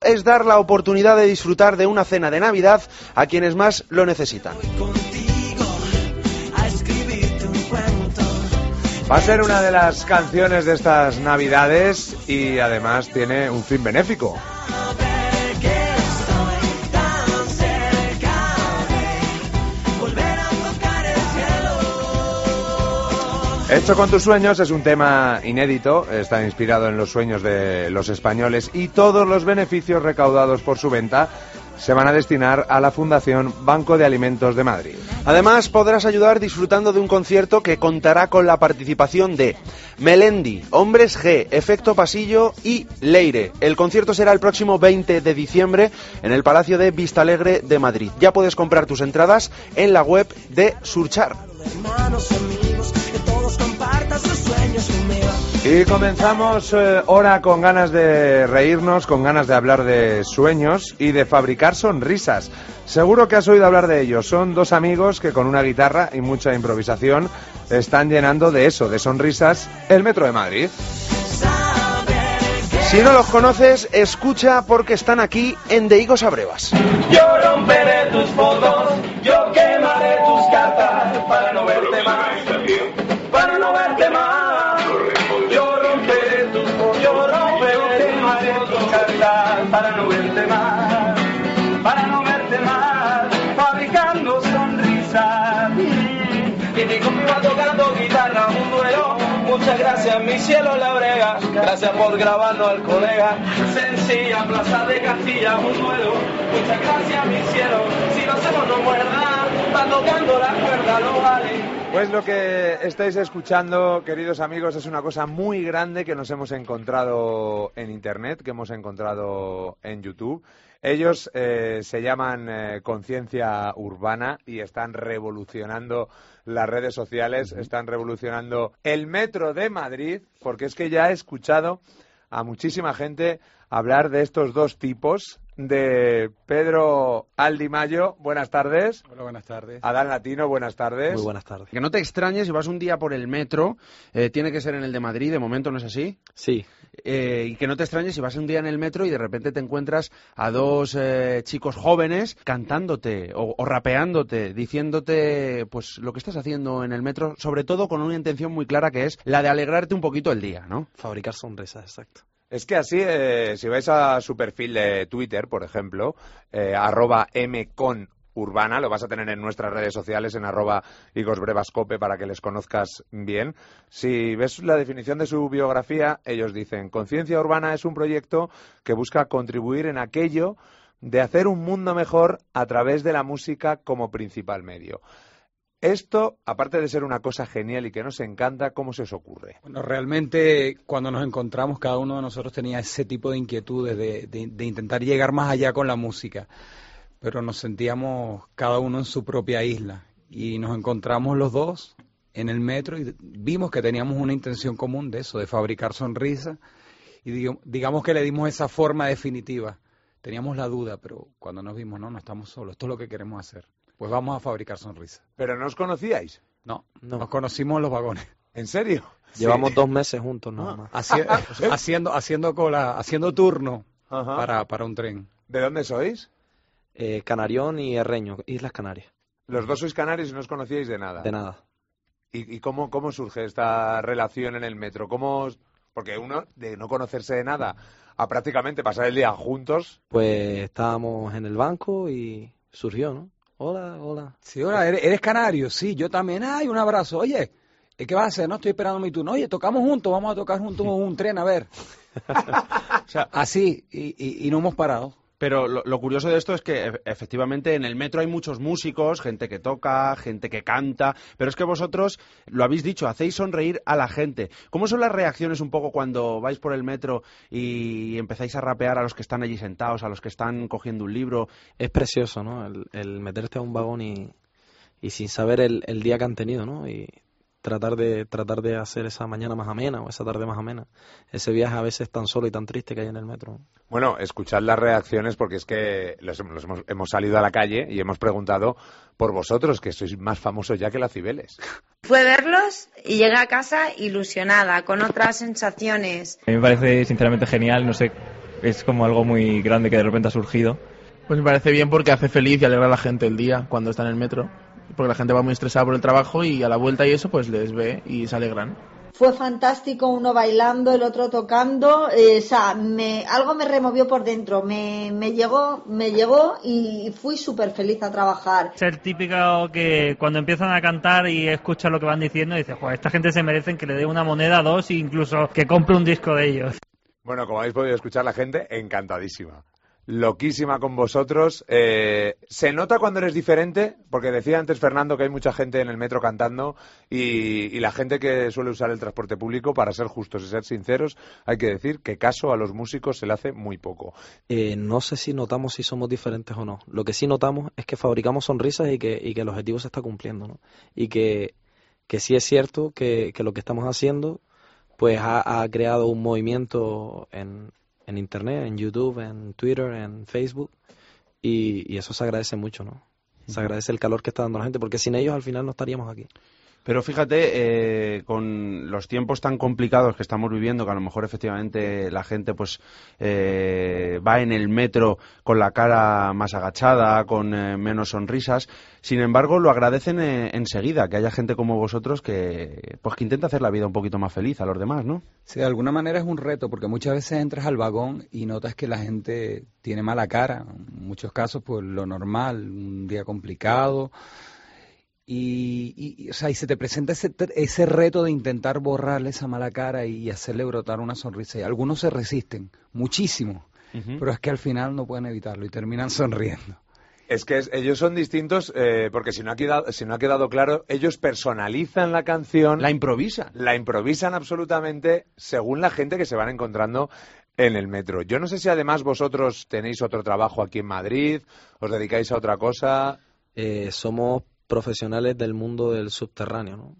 es dar la oportunidad de disfrutar de una cena de Navidad a quienes más lo necesitan. Va a ser una de las canciones de estas Navidades y además tiene un fin benéfico. Hecho con tus sueños es un tema inédito, está inspirado en los sueños de los españoles y todos los beneficios recaudados por su venta se van a destinar a la Fundación Banco de Alimentos de Madrid. Además, podrás ayudar disfrutando de un concierto que contará con la participación de Melendi, Hombres G, Efecto Pasillo y Leire. El concierto será el próximo 20 de diciembre en el Palacio de Vistalegre de Madrid. Ya puedes comprar tus entradas en la web de Surchar. Y comenzamos ahora con ganas de reírnos, con ganas de hablar de sueños y de fabricar sonrisas. Seguro que has oído hablar de ellos. Son dos amigos que con una guitarra y mucha improvisación están llenando de eso, de sonrisas, el Metro de Madrid. Si no los conoces, escucha porque están aquí en De Higos a Brevas. Yo romperé tus fotos, yo quemaré tus cartas para no verte más, para no verte más. Yo romperé tus fotos, yo quemaré tus cartas para no verte más, para no verte más, fabricando sonrisas. Y ni conmigo tocando guitarra, un duelo. Muchas gracias, mi cielo la brega. Gracias por grabarnos al colega. Sencilla, Plaza de Castilla, un duelo. Muchas gracias, mi cielo. Si lo hacemos no muerda, va tocando la cuerda, no vale. Pues lo que estáis escuchando, queridos amigos, es una cosa muy grande que nos hemos encontrado en Internet, que hemos encontrado en YouTube. Ellos se llaman Conciencia Urbana y están revolucionando las redes sociales, están revolucionando el Metro de Madrid, porque es que ya he escuchado a muchísima gente hablar de estos dos tipos, de Pedro Aldimayo, buenas tardes. Hola, buenas tardes. Adán Latino, buenas tardes. Muy buenas tardes. Que no te extrañes si vas un día por el metro, tiene que ser en el de Madrid, de momento, ¿no es así? Sí. Y que no te extrañes si vas un día en el metro y de repente te encuentras a dos chicos jóvenes cantándote o rapeándote, diciéndote pues lo que estás haciendo en el metro, sobre todo con una intención muy clara que es la de alegrarte un poquito el día, ¿no? Fabricar sonrisas, exacto. Es que así, si vais a su perfil de Twitter, por ejemplo, @mconurbana, lo vas a tener en nuestras redes sociales, en @higosbrevascope, para que les conozcas bien. Si ves la definición de su biografía, ellos dicen: Conciencia Urbana es un proyecto que busca contribuir en aquello de hacer un mundo mejor a través de la música como principal medio. Esto, aparte de ser una cosa genial y que nos encanta, ¿cómo se os ocurre? Bueno, realmente cuando nos encontramos, cada uno de nosotros tenía ese tipo de inquietudes de intentar llegar más allá con la música, pero nos sentíamos cada uno en su propia isla y nos encontramos los dos en el metro y vimos que teníamos una intención común de eso, de fabricar sonrisas, y digamos que le dimos esa forma definitiva. Teníamos la duda, pero cuando nos vimos, no estamos solos, esto es lo que queremos hacer. Pues vamos a fabricar sonrisas. ¿Pero no os conocíais? No, nos conocimos en los vagones. ¿En serio? Llevamos 2 meses juntos nada más. Haciendo cola, haciendo turno para un tren. ¿De dónde sois? Canarión y Herreño, Islas Canarias. Los dos sois canarios y no os conocíais de nada. De nada. ¿Y cómo surge esta relación en el metro? Porque uno, de no conocerse de nada a prácticamente pasar el día juntos... Pues estábamos en el banco y surgió, ¿no? Hola. Sí, hola, ¿eres canario? Sí, yo también. ¡Ay, un abrazo! Oye, ¿qué vas a hacer? No, estoy esperando mi turno. Oye, tocamos juntos, vamos a tocar juntos un tren, a ver. O sea, así, y no hemos parado. Pero lo curioso de esto es que efectivamente en el metro hay muchos músicos, gente que toca, gente que canta, pero es que vosotros, lo habéis dicho, hacéis sonreír a la gente. ¿Cómo son las reacciones un poco cuando vais por el metro y empezáis a rapear a los que están allí sentados, a los que están cogiendo un libro? Es precioso, ¿no? El meterte a un vagón y sin saber el día que han tenido, ¿no? Y tratar de hacer esa mañana más amena o esa tarde más amena. Ese viaje a veces tan solo y tan triste que hay en el metro. Bueno, escuchad las reacciones porque es que hemos salido a la calle y hemos preguntado por vosotros, que sois más famosos ya que las Cibeles. Fue verlos y llegué a casa ilusionada, con otras sensaciones. A mí me parece sinceramente genial, no sé es como algo muy grande que de repente ha surgido. Pues me parece bien porque hace feliz y alegra a la gente el día cuando está en el metro. Porque la gente va muy estresada por el trabajo y a la vuelta y eso pues les ve y se alegran. Fue fantástico, uno bailando, el otro tocando, algo me removió por dentro, me llegó y fui súper feliz a trabajar. Es el típico que cuando empiezan a cantar y escuchas lo que van diciendo, dices, joder, esta gente se merecen que le dé una moneda, dos, e incluso que compre un disco de ellos. Bueno, como habéis podido escuchar, la gente encantadísima. Loquísima con vosotros. Se nota cuando eres diferente, porque decía antes Fernando que hay mucha gente en el metro cantando y la gente que suele usar el transporte público, para ser justos y ser sinceros, hay que decir que caso a los músicos se le hace muy poco. No sé si notamos si somos diferentes o no. Lo que sí notamos es que fabricamos sonrisas y que el objetivo se está cumpliendo, ¿no? Y que sí es cierto que lo que estamos haciendo pues ha creado un movimiento en Internet, en YouTube, en Twitter, en Facebook, y eso se agradece mucho, ¿no? Se agradece el calor que está dando la gente, porque sin ellos al final no estaríamos aquí. Pero fíjate, con los tiempos tan complicados que estamos viviendo, que a lo mejor efectivamente la gente pues va en el metro con la cara más agachada, con menos sonrisas, sin embargo lo agradecen enseguida, que haya gente como vosotros que intenta hacer la vida un poquito más feliz a los demás, ¿no? Sí, de alguna manera es un reto, porque muchas veces entras al vagón y notas que la gente tiene mala cara, en muchos casos pues lo normal, un día complicado. Y se te presenta ese reto de intentar borrarle esa mala cara y hacerle brotar una sonrisa. Y algunos se resisten muchísimo, pero es que al final no pueden evitarlo y terminan sonriendo. Es que ellos son distintos, porque si no ha quedado claro, ellos personalizan la canción. La improvisan. La improvisan absolutamente según la gente que se van encontrando en el metro. Yo no sé si además vosotros tenéis otro trabajo aquí en Madrid, os dedicáis a otra cosa. Somos profesionales del mundo del subterráneo, ¿no?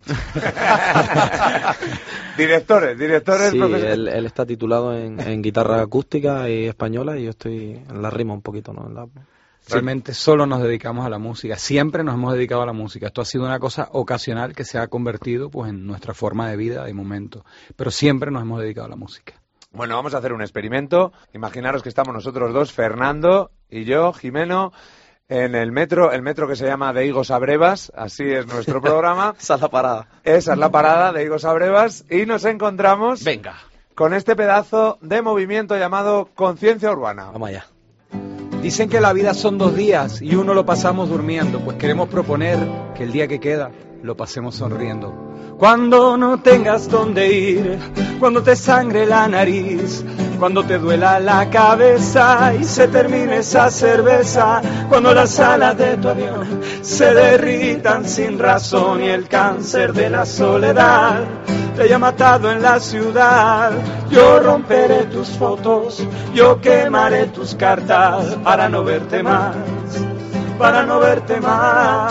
Directores. Sí, él está titulado en guitarra acústica y española y yo estoy en la rima un poquito, ¿no? Realmente solo nos dedicamos a la música, siempre nos hemos dedicado a la música. Esto ha sido una cosa ocasional que se ha convertido pues en nuestra forma de vida de momento, pero siempre nos hemos dedicado a la música. Bueno, vamos a hacer un experimento. Imaginaros que estamos nosotros dos, Fernando y yo, Jimeno, en el metro que se llama de Higos a Brevas, así es nuestro programa. Esa es la parada. Esa es la parada de Higos a Brevas y nos encontramos con este pedazo de movimiento llamado Conciencia Urbana. Vamos allá. Dicen que la vida son 2 días y uno lo pasamos durmiendo, pues queremos proponer que el día que queda lo pasemos sonriendo. Cuando no tengas dónde ir, cuando te sangre la nariz, cuando te duela la cabeza y se termine esa cerveza, cuando las alas de tu avión se derritan sin razón y el cáncer de la soledad te haya matado en la ciudad, yo romperé tus fotos, yo quemaré tus cartas para no verte más, para no verte más.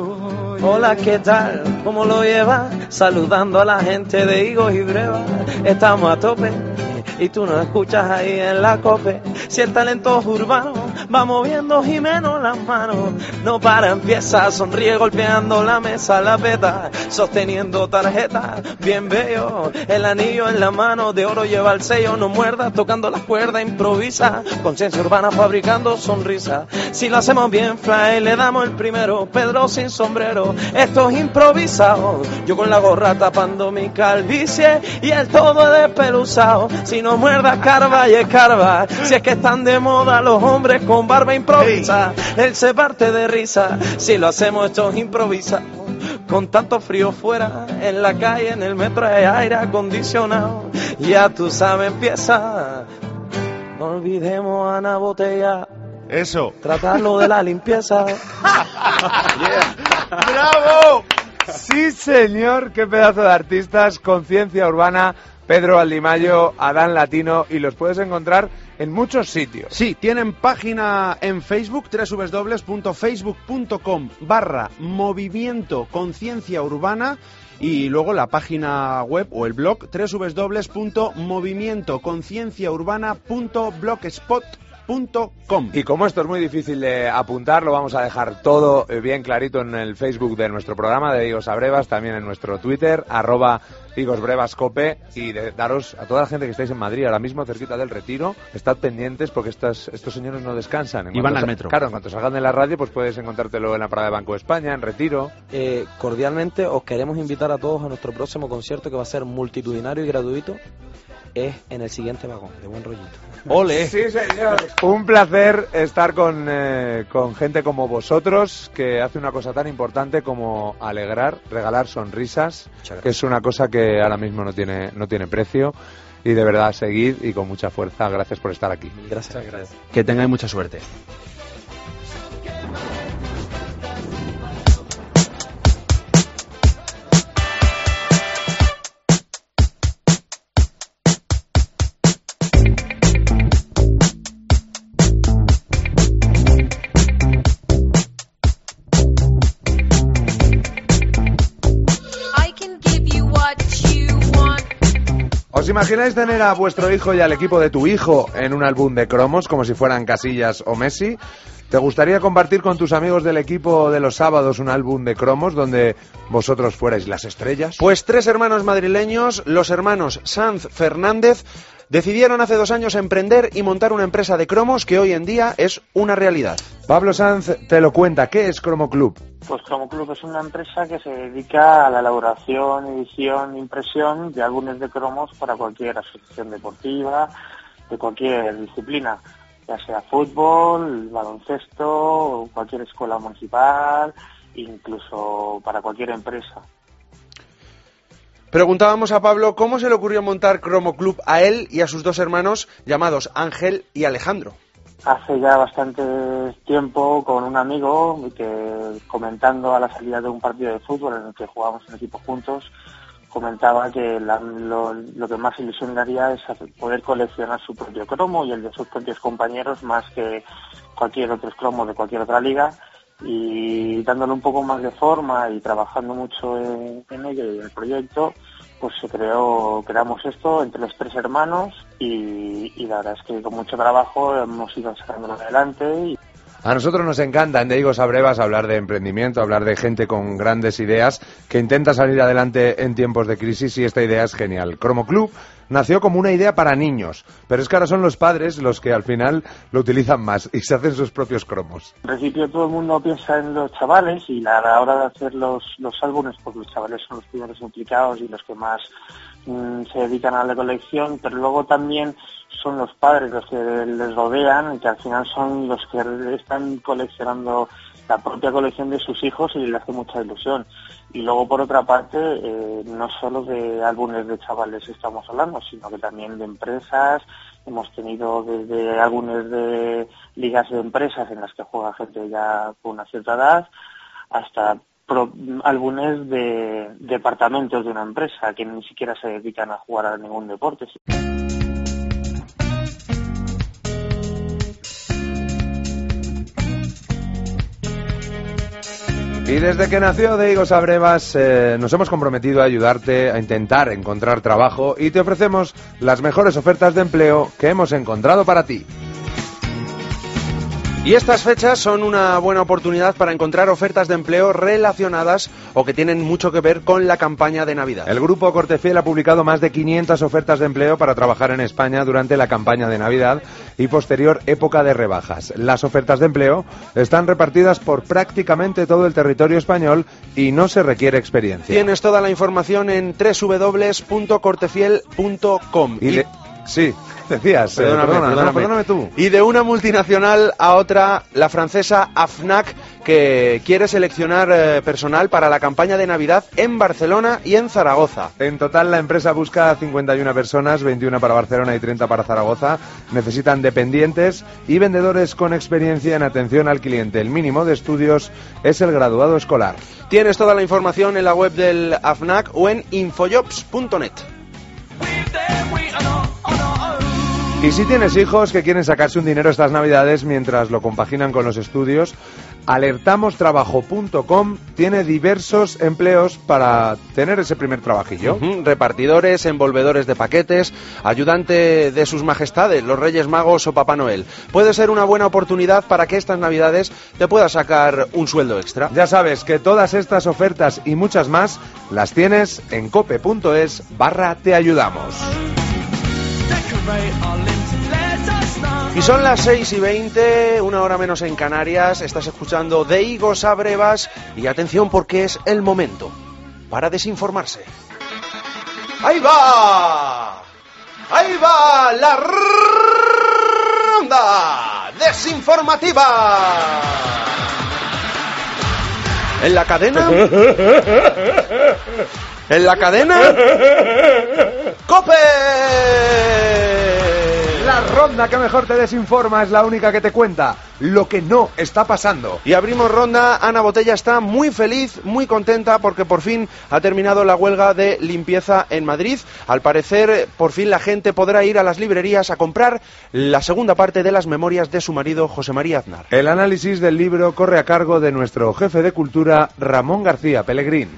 Hola, ¿qué tal? ¿Cómo lo llevas? Saludando a la gente de Higos y Brevas. Estamos a tope y tú no escuchas ahí en la COPE. Si el talento es urbano va moviendo Jimeno las manos, no para, empieza, sonríe golpeando la mesa, la peta, sosteniendo tarjeta, bien bello, el anillo en la mano, de oro lleva el sello, no muerdas, tocando las cuerdas, improvisa, conciencia urbana fabricando sonrisa, si lo hacemos bien fly, le damos el primero, Pedro sin sombrero, esto es improvisado, yo con la gorra tapando mi calvicie, y el todo despeluzado, si no muerdas carva y escarba, si es que están de moda los hombres con barba improvisa, él se parte de risa, si lo hacemos esto es improvisa, con tanto frío fuera, en la calle, en el metro hay aire acondicionado, ya tú sabes empieza, no olvidemos a Ana Botella, eso, tratarlo de la limpieza. ¡Bravo! Sí, señor, qué pedazo de artistas, Conciencia Urbana, Pedro Aldimayo, Adán Latino, y los puedes encontrar en muchos sitios. Sí, tienen página en Facebook, www.facebook.com/Movimiento Conciencia Urbana, y luego la página web o el blog www.movimientoconcienciaurbana.blogspot.com. cromoclub.com. Y como esto es muy difícil de apuntar, lo vamos a dejar todo bien clarito en el Facebook de nuestro programa de Igos a Brevas, también en nuestro Twitter, @IgosBrevasCope, y de daros a toda la gente que estáis en Madrid ahora mismo cerquita del Retiro, estad pendientes porque estos señores no descansan. Y van al metro. Claro, en cuanto salgan de la radio, pues puedes encontrártelo en la parada de Banco de España, en Retiro. Cordialmente os queremos invitar a todos a nuestro próximo concierto, que va a ser multitudinario y gratuito. Es en el siguiente vagón, de Buen Rollito. ¡Ole! Sí, señor. Un placer estar con gente como vosotros, que hace una cosa tan importante como regalar sonrisas, que es una cosa que ahora mismo no tiene precio. Y de verdad, seguid y con mucha fuerza. Gracias por estar aquí. Gracias. Que tengáis mucha suerte. ¿Os imagináis tener a vuestro hijo y al equipo de tu hijo en un álbum de cromos, como si fueran Casillas o Messi? ¿Te gustaría compartir con tus amigos del equipo de los sábados un álbum de cromos donde vosotros fuerais las estrellas? Pues 3 hermanos madrileños, los hermanos Sanz Fernández, decidieron hace 2 años emprender y montar una empresa de cromos que hoy en día es una realidad. Pablo Sanz te lo cuenta. ¿Qué es Cromo Club? Pues Cromo Club es una empresa que se dedica a la elaboración, edición, impresión de álbumes de cromos para cualquier asociación deportiva, de cualquier disciplina, ya sea fútbol, baloncesto, cualquier escuela municipal, incluso para cualquier empresa. Preguntábamos a Pablo cómo se le ocurrió montar Cromo Club a él y a sus 2 hermanos llamados Ángel y Alejandro. Hace ya bastante tiempo, con un amigo que, comentando a la salida de un partido de fútbol en el que jugábamos en equipo juntos, comentaba que lo que más ilusión daría es poder coleccionar su propio cromo y el de sus propios compañeros, más que cualquier otro cromo de cualquier otra liga, y dándole un poco más de forma y trabajando mucho en ello y en el proyecto, pues creamos esto entre los 3 hermanos y la verdad es que con mucho trabajo hemos ido sacándolo adelante. A nosotros nos encanta en De Igos a Brevas hablar de emprendimiento, hablar de gente con grandes ideas que intenta salir adelante en tiempos de crisis, y esta idea es genial. Cromo Club nació como una idea para niños, pero es que ahora son los padres los que al final lo utilizan más y se hacen sus propios cromos. En principio todo el mundo piensa en los chavales y a la hora de hacer los álbumes, pues los chavales son los primeros implicados y los que más se dedican a la colección, pero luego también son los padres los que les rodean y que al final son los que están coleccionando la propia colección de sus hijos y les hace mucha ilusión. Y luego, por otra parte, no solo de álbumes de chavales estamos hablando, sino que también de empresas. Hemos tenido desde álbumes de ligas de empresas en las que juega gente ya con una cierta edad, hasta álbumes de departamentos de una empresa que ni siquiera se dedican a jugar a ningún deporte. Y desde que nació De Igos a Brevas nos hemos comprometido a ayudarte a intentar encontrar trabajo, y te ofrecemos las mejores ofertas de empleo que hemos encontrado para ti. Y estas fechas son una buena oportunidad para encontrar ofertas de empleo relacionadas o que tienen mucho que ver con la campaña de Navidad. El Grupo Cortefiel ha publicado más de 500 ofertas de empleo para trabajar en España durante la campaña de Navidad y posterior época de rebajas. Las ofertas de empleo están repartidas por prácticamente todo el territorio español y no se requiere experiencia. Tienes toda la información en www.cortefiel.com. Sí, decías, perdóname tú. Y de una multinacional a otra, la francesa AFNAC, que quiere seleccionar personal para la campaña de Navidad en Barcelona y en Zaragoza. En total, la empresa busca 51 personas, 21 para Barcelona y 30 para Zaragoza. Necesitan dependientes y vendedores con experiencia en atención al cliente. El mínimo de estudios es el graduado escolar. Tienes toda la información en la web del AFNAC o en infojobs.net. Y si tienes hijos que quieren sacarse un dinero estas navidades mientras lo compaginan con los estudios, alertamostrabajo.com tiene diversos empleos para tener ese primer trabajillo. Repartidores, envolvedores de paquetes, ayudante de sus majestades, los Reyes Magos o Papá Noel. Puede ser una buena oportunidad para que estas navidades te puedas sacar un sueldo extra. Ya sabes que todas estas ofertas y muchas más las tienes en cope.es/te ayudamos. Y son las 6:20, una hora menos en Canarias. Estás escuchando de Higos a Brevas y atención porque es el momento para desinformarse. ¡Ahí va! ¡Ahí va la ronda desinformativa! ¿En la cadena? ¿En la cadena? ¡COPE! La ronda que mejor te desinforma es la única que te cuenta lo que no está pasando. Y abrimos ronda. Ana Botella está muy feliz, muy contenta porque por fin ha terminado la huelga de limpieza en Madrid. Al parecer, por fin la gente podrá ir a las librerías a comprar la segunda parte de las memorias de su marido, José María Aznar. El análisis del libro corre a cargo de nuestro jefe de cultura, Ramón García Pellegrín.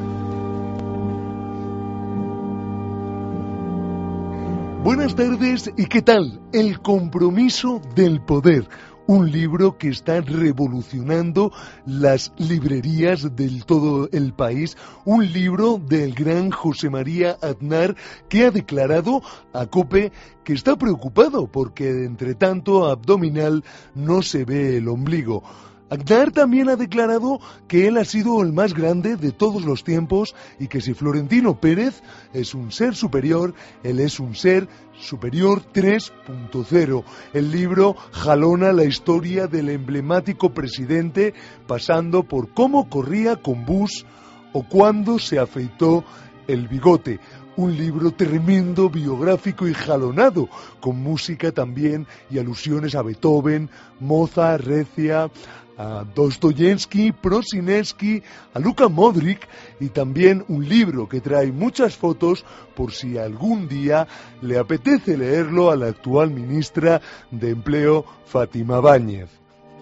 Buenas tardes, ¿y qué tal? El compromiso del poder, un libro que está revolucionando las librerías del todo el país, un libro del gran José María Aznar que ha declarado a COPE que está preocupado porque entre tanto abdominal no se ve el ombligo. Aznar también ha declarado que él ha sido el más grande de todos los tiempos y que si Florentino Pérez es un ser superior, él es un ser superior 3.0. El libro jalona la historia del emblemático presidente pasando por cómo corría con Bush o cuándo se afeitó el bigote. Un libro tremendo, biográfico y jalonado, con música también y alusiones a Beethoven, Mozart, Recia, a Dostoyevsky, Prosinesky, a Luka Modric y también un libro que trae muchas fotos por si algún día le apetece leerlo a la actual ministra de Empleo, Fátima Báñez.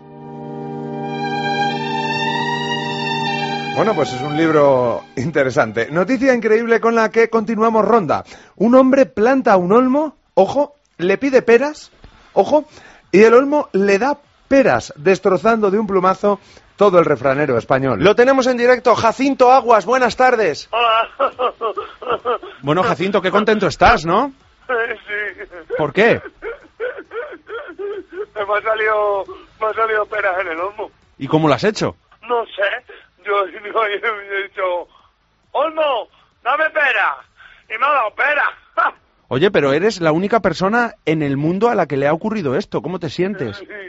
Bueno, pues es un libro interesante. Noticia increíble con la que continuamos ronda. Un hombre planta un olmo, ojo, le pide peras, ojo, y el olmo le da peras, destrozando de un plumazo todo el refranero español. Lo tenemos en directo. Jacinto Aguas, buenas tardes. Hola. Bueno, Jacinto, qué contento estás, ¿no? Sí. ¿Por qué? Me ha salido peras en el olmo. ¿Y cómo lo has hecho? No sé. Yo he dicho, Olmo, dame pera. Y me ha dado pera. Oye, pero eres la única persona en el mundo a la que le ha ocurrido esto. ¿Cómo te sientes? Sí.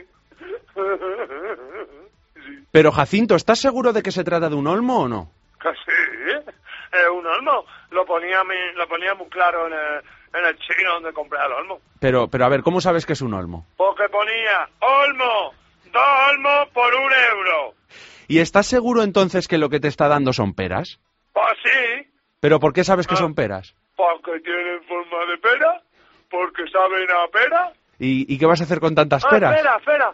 Pero, Jacinto, ¿estás seguro de que se trata de un olmo o no? Que sí, es un olmo. Lo ponía muy claro en el chino donde compré el olmo. Pero, a ver, ¿cómo sabes que es un olmo? Porque ponía, olmo, 2 olmos por 1 euro. ¿Y estás seguro entonces que lo que te está dando son peras? Pues sí. ¿Pero por qué sabes que son peras? Porque tienen forma de pera, porque saben a pera. ¿Y qué vas a hacer con tantas peras? Pera.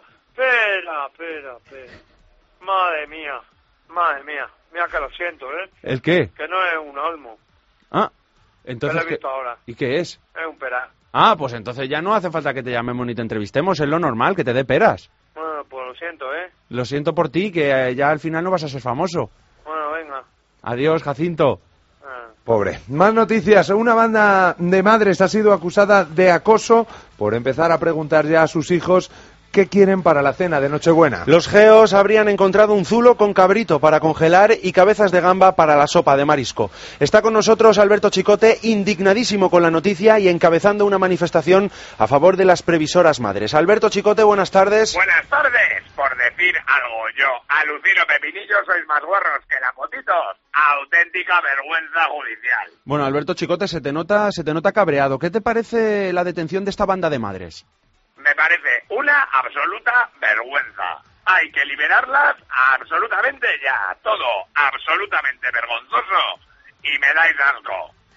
Madre mía, mira que lo siento, ¿eh? ¿El qué? Que no es un olmo. Ah, entonces... Que lo he visto ahora. ¿Y qué es? Es un pera. Ah, pues entonces ya no hace falta que te llamemos ni te entrevistemos, es lo normal, que te dé peras. Bueno, pues lo siento, ¿eh? Lo siento por ti, que ya al final no vas a ser famoso. Bueno, venga. Adiós, Jacinto. Pobre. Más noticias. Una banda de madres ha sido acusada de acoso por empezar a preguntar ya a sus hijos qué quieren para la cena de Nochebuena. Los geos habrían encontrado un zulo con cabrito para congelar y cabezas de gamba para la sopa de marisco. Está con nosotros Alberto Chicote, indignadísimo con la noticia y encabezando una manifestación a favor de las previsoras madres. Alberto Chicote, buenas tardes. Buenas tardes. Por decir algo yo, alucino pepinillos, sois más guarros que la fotitos. Auténtica vergüenza judicial. Bueno, Alberto Chicote, se te nota cabreado. ¿Qué te parece la detención de esta banda de madres? Me parece una absoluta vergüenza. Hay que liberarlas absolutamente ya. Todo absolutamente vergonzoso. Y me dais asco.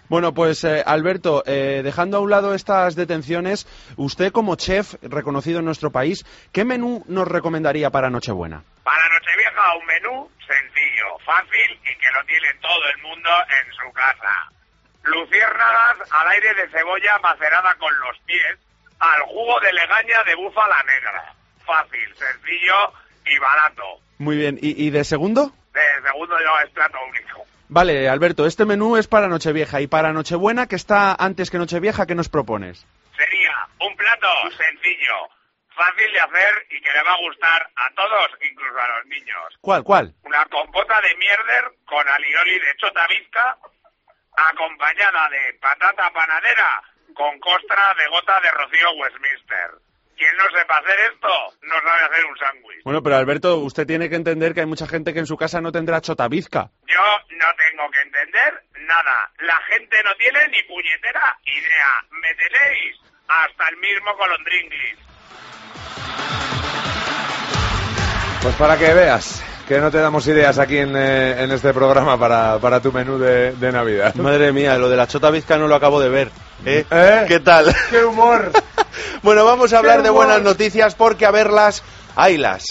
Bueno, pues Alberto, dejando a un lado estas detenciones, usted como chef reconocido en nuestro país, ¿qué menú nos recomendaría para Nochebuena? Para Nochevieja un menú sencillo, fácil y que lo tiene todo el mundo en su casa. Luciérnagas al aire de cebolla macerada con los pies, al jugo de legaña de búfala negra. Fácil, sencillo y barato. Muy bien, ¿y de segundo? De segundo yo es plato único. Vale, Alberto, este menú es para Nochevieja. Y para Nochebuena, que está antes que Nochevieja, ¿qué nos propones? Sería un plato sencillo, fácil de hacer y que le va a gustar a todos, incluso a los niños. ¿Cuál? Una compota de mierder con alioli de chota bizca, acompañada de patata panadera con costra de gota de rocío Westminster. Quien no sepa hacer esto, no sabe hacer un sándwich. Bueno, pero Alberto, usted tiene que entender que hay mucha gente que en su casa no tendrá chotavizca. Yo no tengo que entender nada. La gente no tiene ni puñetera idea. Me tenéis hasta el mismo Colondringlis. Pues para que veas que no te damos ideas aquí en este programa para tu menú de Navidad. Madre mía, lo de la chotavizca no lo acabo de ver. ¿Qué tal? ¡Qué humor! Bueno, vamos a hablar de buenas noticias porque a verlas, haylas.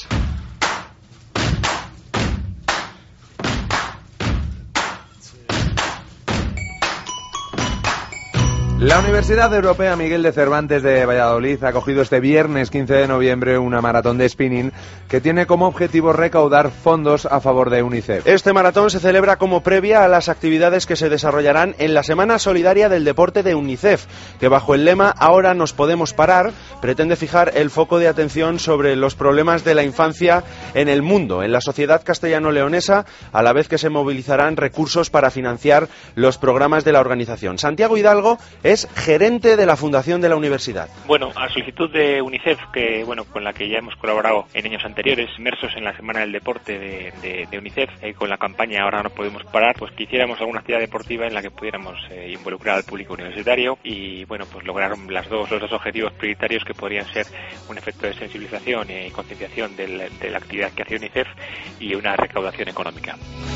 La Universidad Europea Miguel de Cervantes de Valladolid ha acogido este viernes 15 de noviembre una maratón de spinning que tiene como objetivo recaudar fondos a favor de UNICEF. Este maratón se celebra como previa a las actividades que se desarrollarán en la Semana Solidaria del Deporte de UNICEF, que bajo el lema Ahora nos podemos parar, pretende fijar el foco de atención sobre los problemas de la infancia en el mundo, en la sociedad castellano-leonesa, a la vez que se movilizarán recursos para financiar los programas de la organización. Santiago Hidalgo es gerente de la Fundación de la Universidad. Bueno, a solicitud de UNICEF, que bueno, con la que ya hemos colaborado en años anteriores, inmersos en la Semana del Deporte de UNICEF, con la campaña Ahora no podemos parar, pues quisiéramos alguna actividad deportiva en la que pudiéramos involucrar al público universitario y bueno, pues lograr los dos objetivos prioritarios que podrían ser un efecto de sensibilización y concienciación de la actividad que hace UNICEF y una recaudación económica.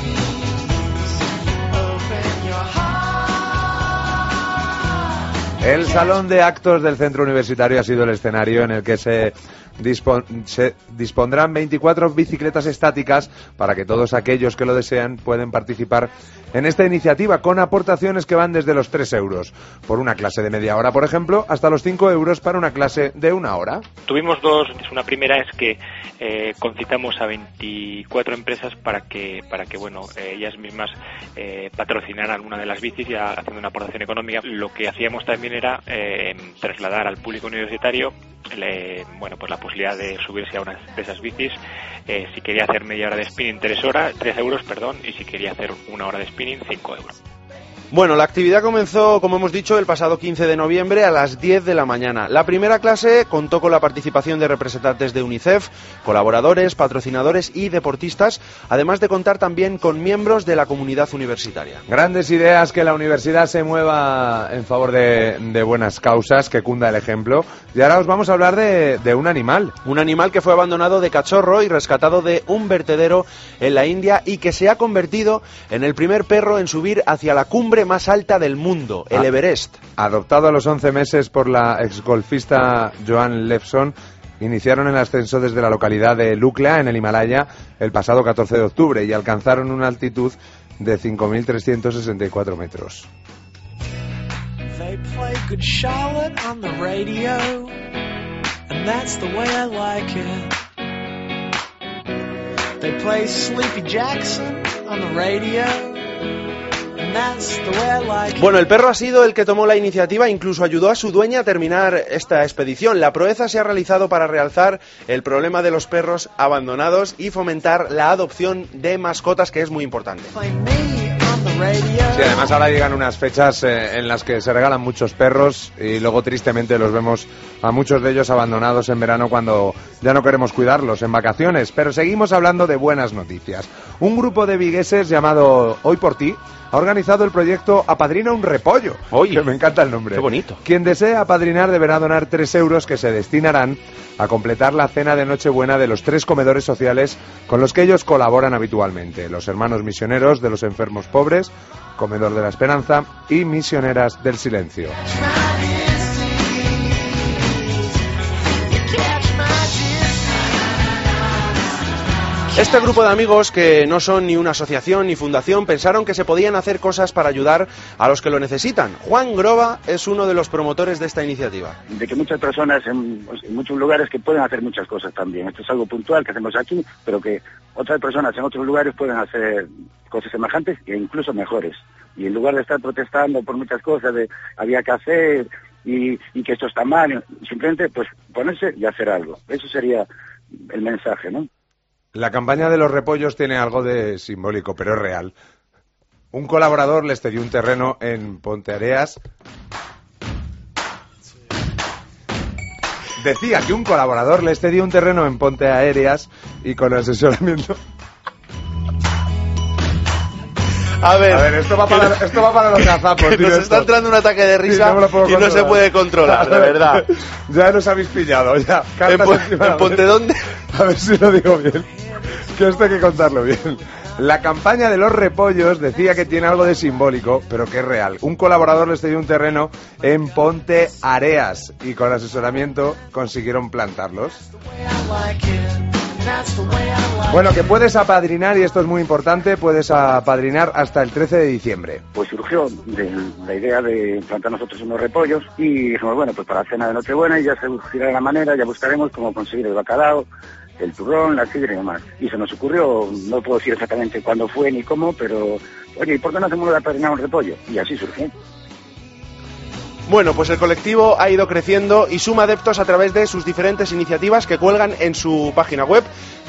El salón de actos del centro universitario ha sido el escenario en el que se dispondrán 24 bicicletas estáticas para que todos aquellos que lo desean pueden participar en esta iniciativa con aportaciones que van desde los 3 euros por una clase de media hora, por ejemplo, hasta los 5 euros para una clase de 1 hora. Tuvimos dos. Una primera es que concitamos a 24 empresas para que bueno, ellas mismas patrocinaran una de las bicis y haciendo una aportación económica. Lo que hacíamos también era trasladar al público universitario bueno, pues la posibilidad de subirse a una de esas bicis. Si quería hacer media hora de spinning, 3 euros, y si quería hacer 1 hora de spinning, 5 euros. Bueno, la actividad comenzó, como hemos dicho, el pasado 15 de noviembre a las 10 de la mañana. La primera clase contó con la participación de representantes de UNICEF, colaboradores, patrocinadores y deportistas, además de contar también con miembros de la comunidad universitaria. Grandes ideas, que la universidad se mueva en favor de buenas causas, que cunda el ejemplo. Y ahora os vamos a hablar de un animal. Un animal que fue abandonado de cachorro y rescatado de un vertedero en la India y que se ha convertido en el primer perro en subir hacia la cumbre más alta del mundo, el Everest. Adoptado a los 11 meses por la exgolfista Joan Lefson, iniciaron el ascenso desde la localidad de Lukla, en el Himalaya, el pasado 14 de octubre y alcanzaron una altitud de 5.364 metros. They play Good Charlotte on the radio, and that's the way I like it. They play Sleepy Jackson on the radio. Bueno, el perro ha sido el que tomó la iniciativa e incluso ayudó a su dueña a terminar esta expedición. La proeza se ha realizado para realzar el problema de los perros abandonados y fomentar la adopción de mascotas, que es muy importante. Sí, además ahora llegan unas fechas en las que se regalan muchos perros y luego tristemente los vemos a muchos de ellos abandonados en verano cuando ya no queremos cuidarlos en vacaciones. Pero seguimos hablando de buenas noticias. Un grupo de vigueses llamado Hoy por Ti ha organizado el proyecto Apadrina un repollo. Oye, que me encanta el nombre. Qué bonito. Quien desee apadrinar deberá donar 3 euros que se destinarán a completar la cena de Nochebuena de los 3 comedores sociales con los que ellos colaboran habitualmente. Los Hermanos Misioneros de los Enfermos Pobres, Comedor de la Esperanza y Misioneras del Silencio. Este grupo de amigos, que no son ni una asociación ni fundación, pensaron que se podían hacer cosas para ayudar a los que lo necesitan. Juan Groba es uno de los promotores de esta iniciativa. De que muchas personas en muchos lugares que pueden hacer muchas cosas también. Esto es algo puntual que hacemos aquí, pero que otras personas en otros lugares pueden hacer cosas semejantes e incluso mejores. Y en lugar de estar protestando por muchas cosas de había que hacer y que esto está mal, simplemente pues ponerse y hacer algo. Eso sería el mensaje, ¿no? La campaña de los repollos tiene algo de simbólico, pero es real. Un colaborador les cedió un terreno en Ponteareas. Decía que un colaborador les cedió un terreno en Ponteareas y con asesoramiento... A ver, esto va para los gazapos. Que nos está entrando un ataque de risa y no se puede controlar, de verdad. Ya nos habéis pillado, ya. ¿En Ponte dónde? A ver si lo digo bien, que esto hay que contarlo bien. La campaña de los repollos decía que tiene algo de simbólico, pero que es real. Un colaborador les cedió un terreno en Ponteareas y con asesoramiento consiguieron plantarlos. Bueno, que puedes apadrinar, y esto es muy importante, puedes apadrinar hasta el 13 de diciembre. Pues surgió de la idea de plantar nosotros unos repollos y dijimos, bueno, pues para la cena de Nochebuena y ya se buscará la manera, ya buscaremos cómo conseguir el bacalao, el turrón, la sidra y demás. Y se nos ocurrió, no puedo decir exactamente cuándo fue ni cómo, pero, oye, ¿y por qué no hacemos lo de apadrinar un repollo? Y así surgió. Bueno, pues el colectivo ha ido creciendo y suma adeptos a través de sus diferentes iniciativas que cuelgan en su página web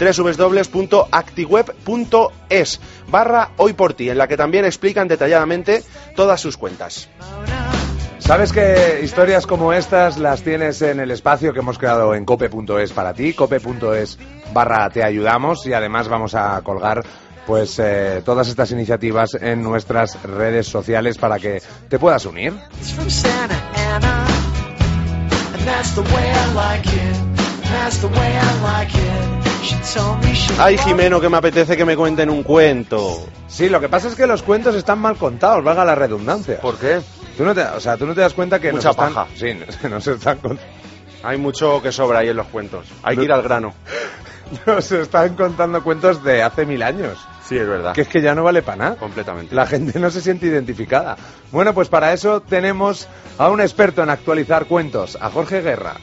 www.actiweb.es/hoyporti, en la que también explican detalladamente todas sus cuentas. ¿Sabes que historias como estas las tienes en el espacio que hemos creado en cope.es para ti? cope.es/te ayudamos, y además vamos a colgar pues todas estas iniciativas en nuestras redes sociales para que te puedas unir. Ay, Jimeno, que me apetece que me cuenten un cuento. Sí, lo que pasa es que los cuentos están mal contados, valga la redundancia. ¿Por qué? Tú no te das cuenta que mucha paja. Sí, nos están Hay mucho que sobra ahí en los cuentos. Hay que ir al grano. Nos están contando cuentos de hace 1000 años. Sí, es verdad. Que es que ya no vale para nada. Completamente. La gente no se siente identificada. Bueno, pues para eso tenemos a un experto en actualizar cuentos, a Jorge Guerra.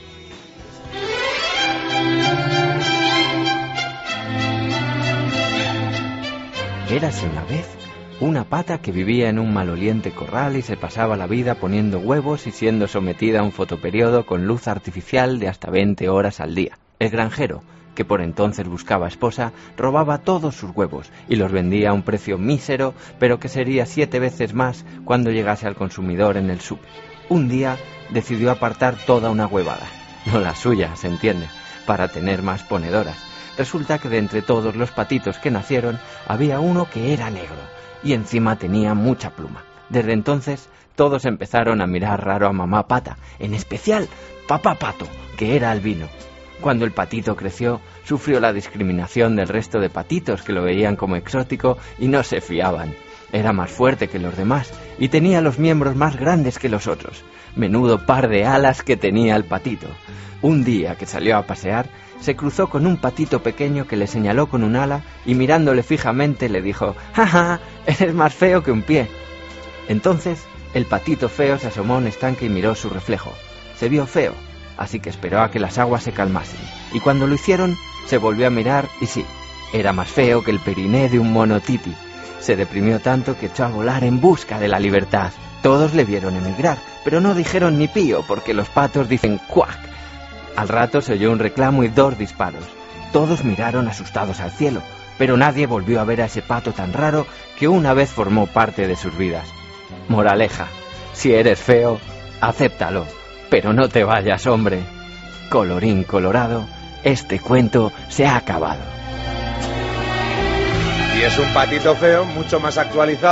Érase una vez una pata que vivía en un maloliente corral y se pasaba la vida poniendo huevos y siendo sometida a un fotoperiodo con luz artificial de hasta 20 horas al día. El granjero, que por entonces buscaba esposa, robaba todos sus huevos y los vendía a un precio mísero, pero que sería 7 veces más cuando llegase al consumidor en el súper. Un día decidió apartar toda una huevada, no la suya, se entiende, para tener más ponedoras. Resulta que de entre todos los patitos que nacieron, había uno que era negro y encima tenía mucha pluma. Desde entonces, todos empezaron a mirar raro a mamá pata, en especial papá pato, que era albino. Cuando el patito creció, sufrió la discriminación del resto de patitos que lo veían como exótico y no se fiaban. Era más fuerte que los demás y tenía los miembros más grandes que los otros. Menudo par de alas que tenía el patito. Un día que salió a pasear, se cruzó con un patito pequeño que le señaló con un ala y mirándole fijamente le dijo: «¡Ja, ja! Eres más feo que un pie». Entonces, el patito feo se asomó a un estanque y miró su reflejo. Se vio feo, así que esperó a que las aguas se calmasen. Y cuando lo hicieron, se volvió a mirar y sí, era más feo que el periné de un mono titi. Se deprimió tanto que echó a volar en busca de la libertad. Todos le vieron emigrar, pero no dijeron ni pío, porque los patos dicen cuac. Al rato se oyó un reclamo y 2 disparos. Todos miraron asustados al cielo, pero nadie volvió a ver a ese pato tan raro que una vez formó parte de sus vidas. Moraleja: si eres feo, acéptalo, pero no te vayas, hombre. Colorín colorado, este cuento se ha acabado. Y es un patito feo, mucho más actualizado,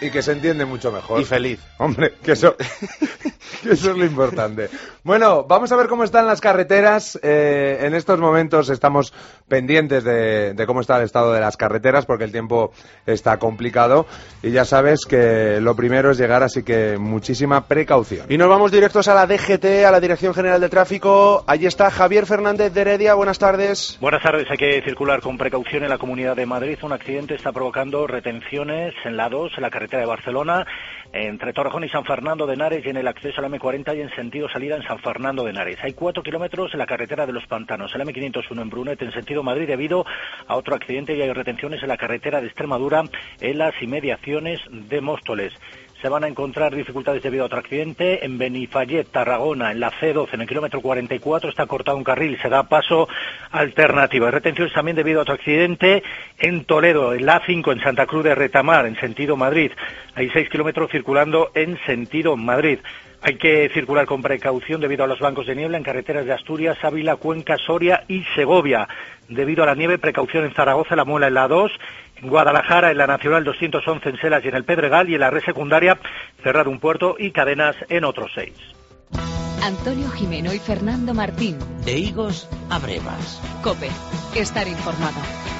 y que se entiende mucho mejor. Y feliz. Hombre, que eso es lo importante. Bueno, vamos a ver cómo están las carreteras. En estos momentos estamos pendientes de cómo está el estado de las carreteras porque el tiempo está complicado y ya sabes que lo primero es llegar, así que muchísima precaución. Y nos vamos directos a la DGT, a la Dirección General de Tráfico. Allí está Javier Fernández de Heredia. Buenas tardes. Buenas tardes. Hay que circular con precaución en la Comunidad de Madrid. Un accidente está provocando retenciones en la 2, en la carretera de Barcelona, entre Torrejón y San Fernando de Henares y en el acceso a la M40 y en sentido salida en San Fernando de Henares. Hay 4 kilómetros en la carretera de los Pantanos, el M501 en Brunet en sentido Madrid debido a otro accidente y hay retenciones en la carretera de Extremadura en las inmediaciones de Móstoles. Se van a encontrar dificultades debido a otro accidente en Benifallet, Tarragona, en la C12, en el kilómetro 44, está cortado un carril, se da paso alternativo. Hay retenciones también debido a otro accidente en Toledo, en la A5, en Santa Cruz de Retamar, en sentido Madrid. Hay 6 kilómetros circulando en sentido Madrid. Hay que circular con precaución debido a los bancos de niebla en carreteras de Asturias, Ávila, Cuenca, Soria y Segovia. Debido a la nieve, precaución en Zaragoza, La Muela en la 2, en Guadalajara, en la Nacional 211 en Selas y en el Pedregal, y en la red secundaria, cerrado un puerto y cadenas en otros 6. Antonio Jimeno y Fernando Martín. De higos a brevas. COPE. Estar informado.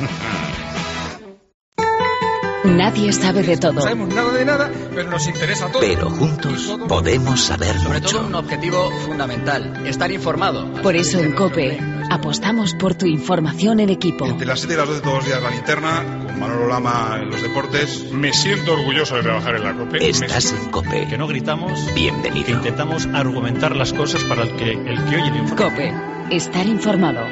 Nadie sabe de todo. No sabemos nada de nada, pero nos interesa todo. Pero juntos podemos saber sobre mucho. todo un objetivo fundamental, estar informado. Por eso en COPE apostamos por tu información en equipo. Entre las 7 y las 12 todos los días la linterna, con Manolo Lama en los deportes. Me siento orgulloso de trabajar en la COPE. Estás en COPE. Que no gritamos. Bienvenido. Que intentamos argumentar las cosas para el que oye la información. COPE. Estar informado.